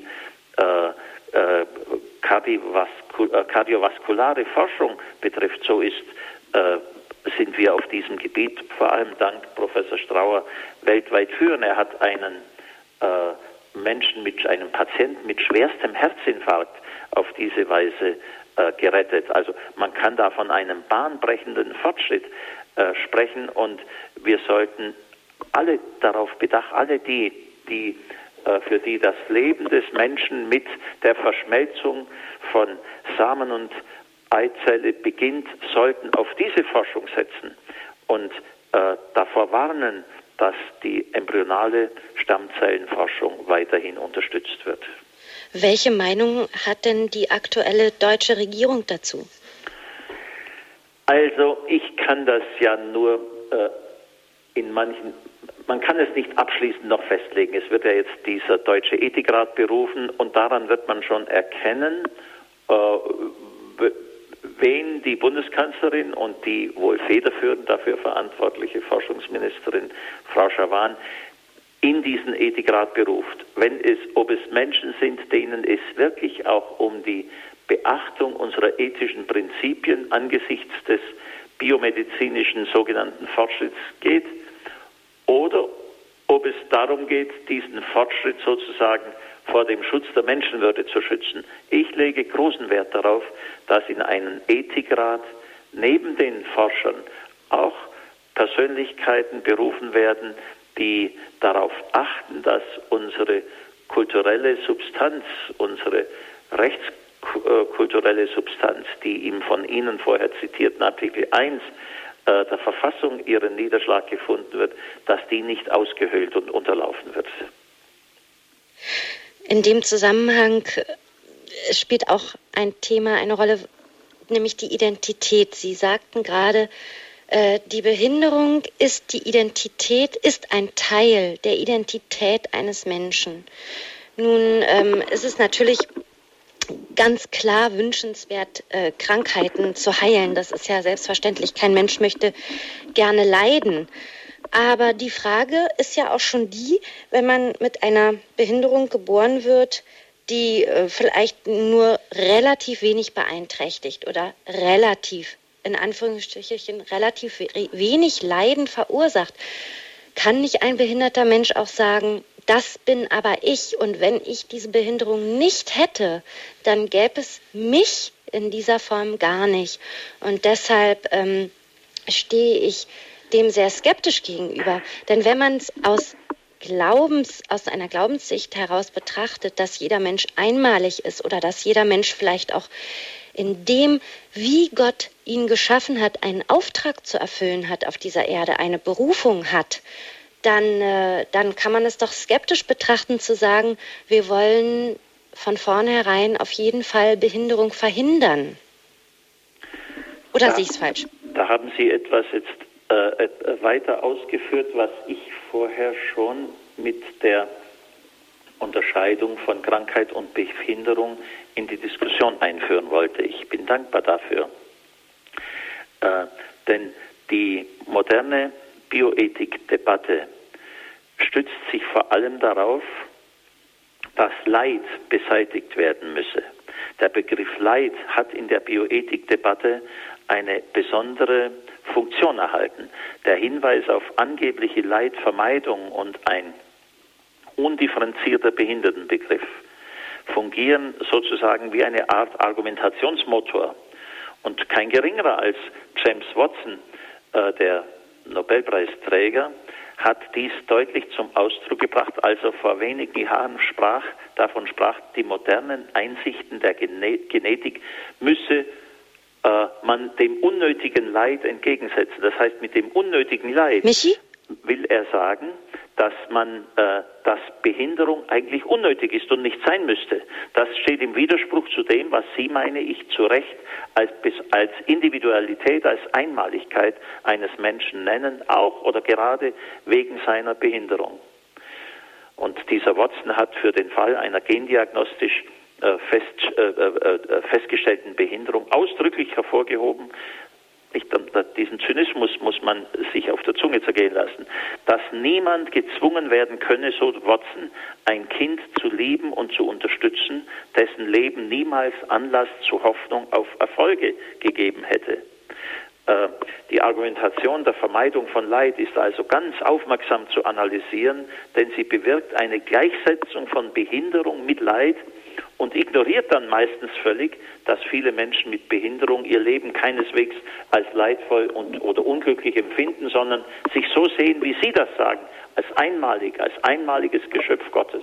kardiovaskulare Forschung betrifft, so sind wir auf diesem Gebiet, vor allem dank Professor Strauer, weltweit führend. Er hat einen einem Patienten mit schwerstem Herzinfarkt auf diese Weise gerettet. Also man kann da von einem bahnbrechenden Fortschritt sprechen und wir sollten alle darauf bedacht, alle für die das Leben des Menschen mit der Verschmelzung von Samen und Eizelle beginnt, sollten auf diese Forschung setzen und davor warnen, dass die embryonale Stammzellenforschung weiterhin unterstützt wird.
Welche Meinung hat denn die aktuelle deutsche Regierung dazu?
Also ich kann das ja nur man kann es nicht abschließend noch festlegen. Es wird ja jetzt dieser Deutsche Ethikrat berufen und daran wird man schon erkennen, wen die Bundeskanzlerin und die wohl federführend dafür verantwortliche Forschungsministerin Frau Schawan in diesen Ethikrat beruft. Ob es Menschen sind, denen es wirklich auch um die Beachtung unserer ethischen Prinzipien angesichts des biomedizinischen sogenannten Fortschritts geht, oder ob es darum geht, diesen Fortschritt sozusagen vor dem Schutz der Menschenwürde zu schützen. Ich lege großen Wert darauf, dass in einen Ethikrat neben den Forschern auch Persönlichkeiten berufen werden, die darauf achten, dass unsere kulturelle Substanz, unsere rechtskulturelle Substanz, die im von Ihnen vorher zitierten Artikel 1 der Verfassung ihren Niederschlag gefunden wird, dass die nicht ausgehöhlt und unterlaufen wird.
In dem Zusammenhang spielt auch ein Thema eine Rolle, nämlich die Identität. Sie sagten gerade, die Behinderung ist ein Teil der Identität eines Menschen. Nun ist es natürlich ganz klar wünschenswert, Krankheiten zu heilen. Das ist ja selbstverständlich. Kein Mensch möchte gerne leiden. Aber die Frage ist ja auch schon die, wenn man mit einer Behinderung geboren wird, die vielleicht nur relativ wenig beeinträchtigt oder relativ, in Anführungsstrichen, relativ wenig Leiden verursacht, kann nicht ein behinderter Mensch auch sagen, das bin aber ich und wenn ich diese Behinderung nicht hätte, dann gäbe es mich in dieser Form gar nicht. Und deshalb stehe ich dem sehr skeptisch gegenüber. Denn wenn man es aus einer Glaubenssicht heraus betrachtet, dass jeder Mensch einmalig ist oder dass jeder Mensch vielleicht auch in dem, wie Gott ihn geschaffen hat, einen Auftrag zu erfüllen hat auf dieser Erde, eine Berufung hat, dann kann man es doch skeptisch betrachten zu sagen, wir wollen von vornherein auf jeden Fall Behinderung verhindern. Oder sehe ich es falsch?
Da haben Sie etwas jetzt weiter ausgeführt, was ich vorher schon mit der Unterscheidung von Krankheit und Behinderung in die Diskussion einführen wollte. Ich bin dankbar dafür. Denn die moderne Bioethik-Debatte stützt sich vor allem darauf, dass Leid beseitigt werden müsse. Der Begriff Leid hat in der Bioethik-Debatte eine besondere Funktion erhalten. Der Hinweis auf angebliche Leidvermeidung und ein undifferenzierter Behindertenbegriff fungieren sozusagen wie eine Art Argumentationsmotor. Und kein geringerer als James Watson, der Nobelpreisträger, hat dies deutlich zum Ausdruck gebracht, als er vor wenigen Jahren davon sprach, die modernen Einsichten der Genetik müsse man dem unnötigen Leid entgegensetzen. Das heißt, mit dem unnötigen Leid will er sagen, dass dass Behinderung eigentlich unnötig ist und nicht sein müsste. Das steht im Widerspruch zu dem, was Sie, meine ich, zu Recht als Individualität, als Einmaligkeit eines Menschen nennen, auch oder gerade wegen seiner Behinderung. Und dieser Watson hat für den Fall einer gendiagnostisch festgestellten Behinderung ausdrücklich hervorgehoben, diesen Zynismus muss man sich auf der Zunge zergehen lassen, dass niemand gezwungen werden könne, so Watson, ein Kind zu lieben und zu unterstützen, dessen Leben niemals Anlass zu Hoffnung auf Erfolge gegeben hätte. Die Argumentation der Vermeidung von Leid ist also ganz aufmerksam zu analysieren, denn sie bewirkt eine Gleichsetzung von Behinderung mit Leid und ignoriert dann meistens völlig, dass viele Menschen mit Behinderung ihr Leben keineswegs als leidvoll oder unglücklich empfinden, sondern sich so sehen, wie Sie das sagen, als einmaliges Geschöpf Gottes.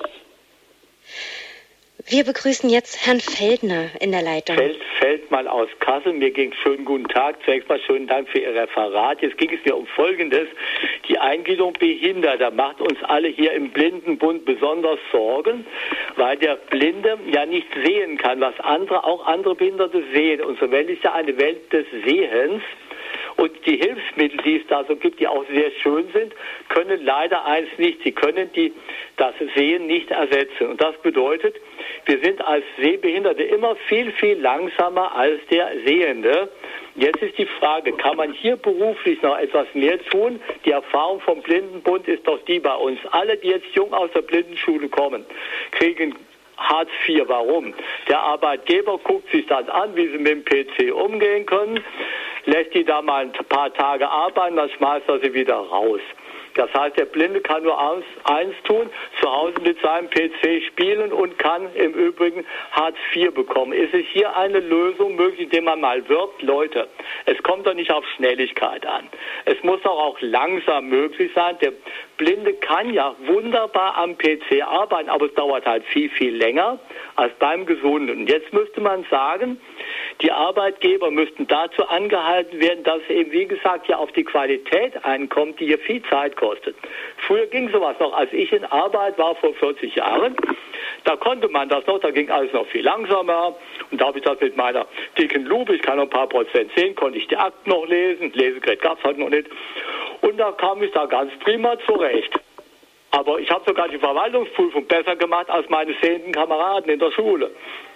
Wir begrüßen jetzt Herrn Feldner in der Leitung.
Feldmann aus Kassel. Mir ging es schönen guten Tag. Zunächst mal schönen Dank für Ihr Referat. Jetzt ging es mir um Folgendes. Die Eingliederung Behinderter macht uns alle hier im Blindenbund besonders Sorgen, weil der Blinde ja nicht sehen kann, was auch andere Behinderte sehen. Unsere Welt ist ja eine Welt des Sehens. Und die Hilfsmittel, die es da so gibt, die auch sehr schön sind, können leider eins nicht. Sie können das Sehen nicht ersetzen. Und das bedeutet, wir sind als Sehbehinderte immer viel, viel langsamer als der Sehende. Jetzt ist die Frage, kann man hier beruflich noch etwas mehr tun? Die Erfahrung vom Blindenbund ist doch die bei uns. Alle, die jetzt jung aus der Blindenschule kommen, kriegen Hartz IV. Warum? Der Arbeitgeber guckt sich das an, wie sie mit dem PC umgehen können, lässt die da mal ein paar Tage arbeiten, dann schmeißt er sie wieder raus. Das heißt, der Blinde kann nur eins tun, zu Hause mit seinem PC spielen und kann im Übrigen Hartz IV bekommen. Ist es hier eine Lösung möglich, indem man mal wirkt? Leute, es kommt doch nicht auf Schnelligkeit an. Es muss doch auch langsam möglich sein. Der Blinde kann ja wunderbar am PC arbeiten, aber es dauert halt viel, viel länger als beim Gesunden. Und jetzt müsste man sagen, die Arbeitgeber müssten dazu angehalten werden, dass es eben, wie gesagt, ja auf die Qualität einkommt, die hier viel Zeit kostet. Früher ging sowas noch, als ich in Arbeit war vor 40 Jahren, da konnte man das noch, da ging alles noch viel langsamer und da habe ich das mit meiner dicken Lupe, ich kann noch ein paar Prozent sehen, konnte ich die Akten noch lesen, Lesegerät gab es halt noch nicht und da kam ich da ganz prima zurecht. Aber ich habe sogar die Verwaltungsprüfung besser gemacht als meine sehenden Kameraden in der Schule.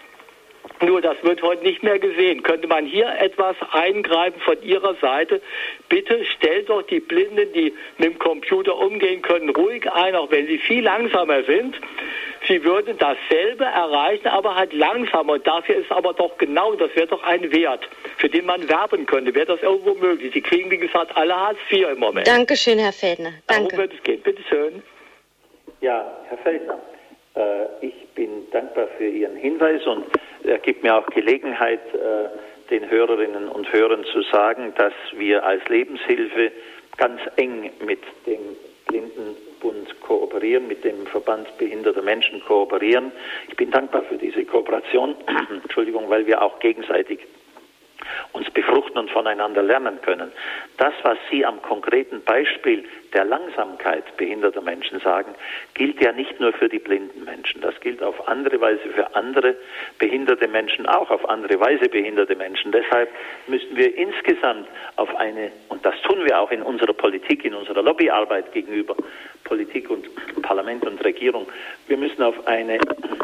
Nur das wird heute nicht mehr gesehen. Könnte man hier etwas eingreifen von Ihrer Seite? Bitte stellt doch die Blinden, die mit dem Computer umgehen können, ruhig ein, auch wenn sie viel langsamer sind. Sie würden dasselbe erreichen, aber halt langsamer. Und dafür ist aber doch genau, das wäre doch ein Wert, für den man werben könnte. Wäre das irgendwo möglich? Sie kriegen, wie gesagt, alle Hartz IV im Moment.
Dankeschön, Herr Feldner. Danke.
Darum wird es gehen. Bitte schön.
Ja, Herr Feldner, ich bin dankbar für Ihren Hinweis und er gibt mir auch Gelegenheit, den Hörerinnen und Hörern zu sagen, dass wir als Lebenshilfe ganz eng mit dem Blindenbund kooperieren, mit dem Verband Behinderter Menschen kooperieren. Ich bin dankbar für diese Kooperation, Entschuldigung, weil wir auch gegenseitig uns befruchten und voneinander lernen können. Das, was Sie am konkreten Beispiel der Langsamkeit behinderter Menschen sagen, gilt ja nicht nur für die blinden Menschen. Das gilt auf andere Weise für andere behinderte Menschen, auch auf andere Weise behinderte Menschen. Deshalb müssen wir insgesamt auf eine, und das tun wir auch in unserer Politik, in unserer Lobbyarbeit gegenüber Politik und Parlament und Regierung, wir müssen auf eine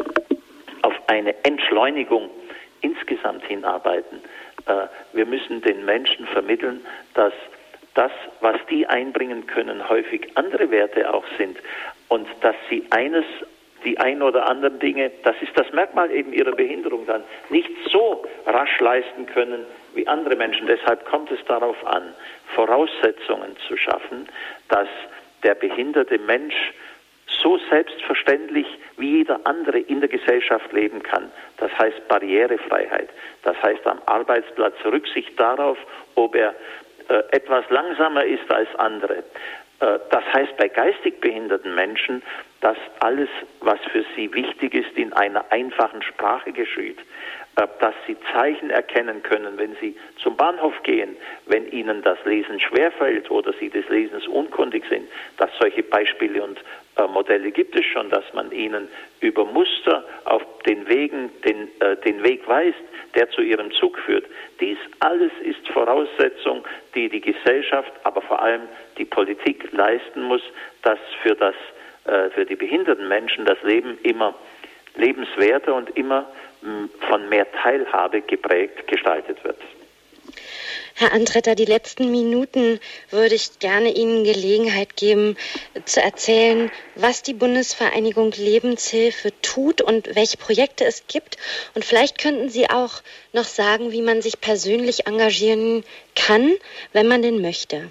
Entschleunigung insgesamt hinarbeiten. Wir müssen den Menschen vermitteln, dass das, was die einbringen können, häufig andere Werte auch sind und dass sie die ein oder anderen Dinge, das ist das Merkmal eben ihrer Behinderung dann, nicht so rasch leisten können wie andere Menschen. Deshalb kommt es darauf an, Voraussetzungen zu schaffen, dass der behinderte Mensch so selbstverständlich wie jeder andere in der Gesellschaft leben kann. Das heißt Barrierefreiheit. Das heißt am Arbeitsplatz Rücksicht darauf, ob er etwas langsamer ist als andere. Das heißt bei geistig behinderten Menschen, dass alles, was für sie wichtig ist, in einer einfachen Sprache geschieht. Dass sie Zeichen erkennen können, wenn sie zum Bahnhof gehen, wenn ihnen das Lesen schwerfällt oder sie des Lesens unkundig sind. Dass solche Beispiele und Modelle gibt es schon, dass man ihnen über Muster auf den Wegen den Weg weist, der zu ihrem Zug führt. Dies alles ist Voraussetzung, die die Gesellschaft, aber vor allem die Politik leisten muss, dass für die behinderten Menschen das Leben immer lebenswerter und immer von mehr Teilhabe geprägt gestaltet wird.
Herr Antretter, die letzten Minuten würde ich gerne Ihnen Gelegenheit geben, zu erzählen, was die Bundesvereinigung Lebenshilfe tut und welche Projekte es gibt. Und vielleicht könnten Sie auch noch sagen, wie man sich persönlich engagieren kann, wenn man denn möchte.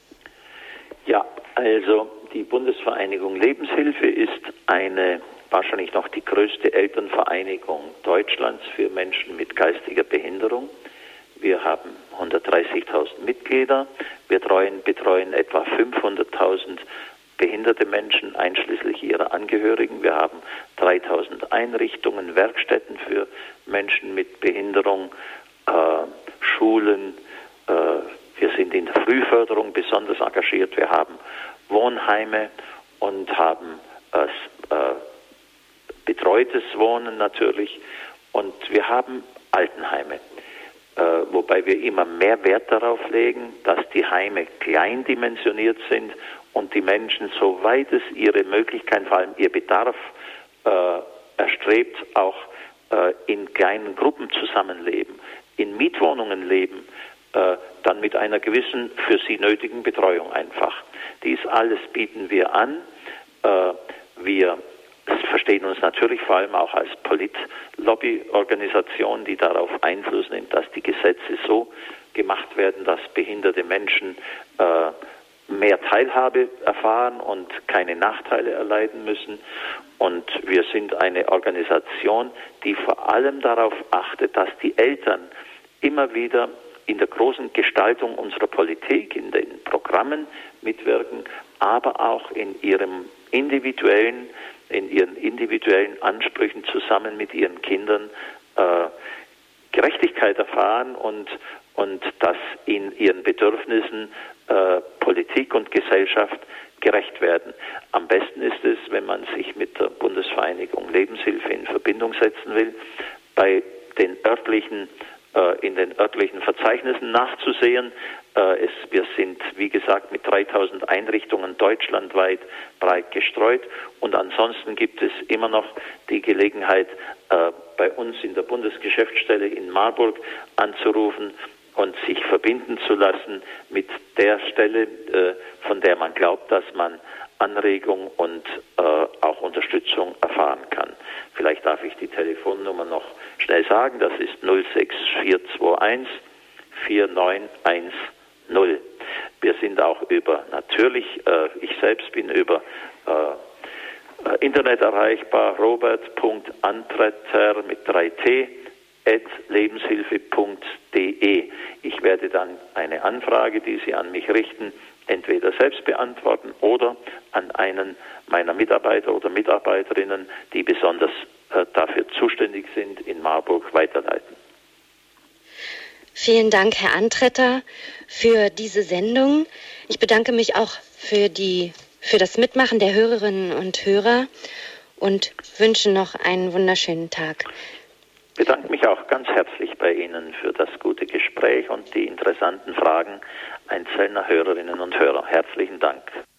Ja, also die Bundesvereinigung Lebenshilfe ist wahrscheinlich noch die größte Elternvereinigung Deutschlands für Menschen mit geistiger Behinderung. Wir haben 130.000 Mitglieder. Wir betreuen etwa 500.000 behinderte Menschen, einschließlich ihrer Angehörigen. Wir haben 3.000 Einrichtungen, Werkstätten für Menschen mit Behinderung, Schulen. Wir sind in der Frühförderung besonders engagiert. Wir haben Wohnheime und haben betreutes Wohnen natürlich. Und wir haben Altenheime. Wobei wir immer mehr Wert darauf legen, dass die Heime kleindimensioniert sind und die Menschen, soweit es ihre Möglichkeiten, vor allem ihr Bedarf erstrebt, auch in kleinen Gruppen zusammenleben, in Mietwohnungen leben, dann mit einer gewissen für sie nötigen Betreuung einfach. Dies alles bieten wir an. Wir verstehen uns natürlich vor allem auch als Polit-Lobby-Organisation, die darauf Einfluss nimmt, dass die Gesetze so gemacht werden, dass behinderte Menschen mehr Teilhabe erfahren und keine Nachteile erleiden müssen. Und wir sind eine Organisation, die vor allem darauf achtet, dass die Eltern immer wieder in der großen Gestaltung unserer Politik, in den Programmen mitwirken, aber auch in ihren individuellen Ansprüchen zusammen mit ihren Kindern Gerechtigkeit erfahren und dass in ihren Bedürfnissen Politik und Gesellschaft gerecht werden. Am besten ist es, wenn man sich mit der Bundesvereinigung Lebenshilfe in Verbindung setzen will, bei den in den örtlichen Verzeichnissen nachzusehen. Wir sind, wie gesagt, mit 3.000 Einrichtungen deutschlandweit breit gestreut und ansonsten gibt es immer noch die Gelegenheit, bei uns in der Bundesgeschäftsstelle in Marburg anzurufen und sich verbinden zu lassen mit der Stelle, von der man glaubt, dass man Anregung und auch Unterstützung erfahren kann. Vielleicht darf ich die Telefonnummer noch schnell sagen. Das ist 06421 4910. Wir sind auch ich selbst bin über Internet erreichbar, robert.antretter mit 3T lebenshilfe.de. Ich werde dann eine Anfrage, die Sie an mich richten, entweder selbst beantworten oder an einen meiner Mitarbeiter oder Mitarbeiterinnen, die besonders dafür zuständig sind, in Marburg weiterleiten.
Vielen Dank, Herr Antretter, für diese Sendung. Ich bedanke mich auch für das Mitmachen der Hörerinnen und Hörer und wünsche noch einen wunderschönen Tag.
Ich bedanke mich auch ganz herzlich bei Ihnen für das gute Gespräch und die interessanten Fragen einzelner Hörerinnen und Hörer. Herzlichen Dank.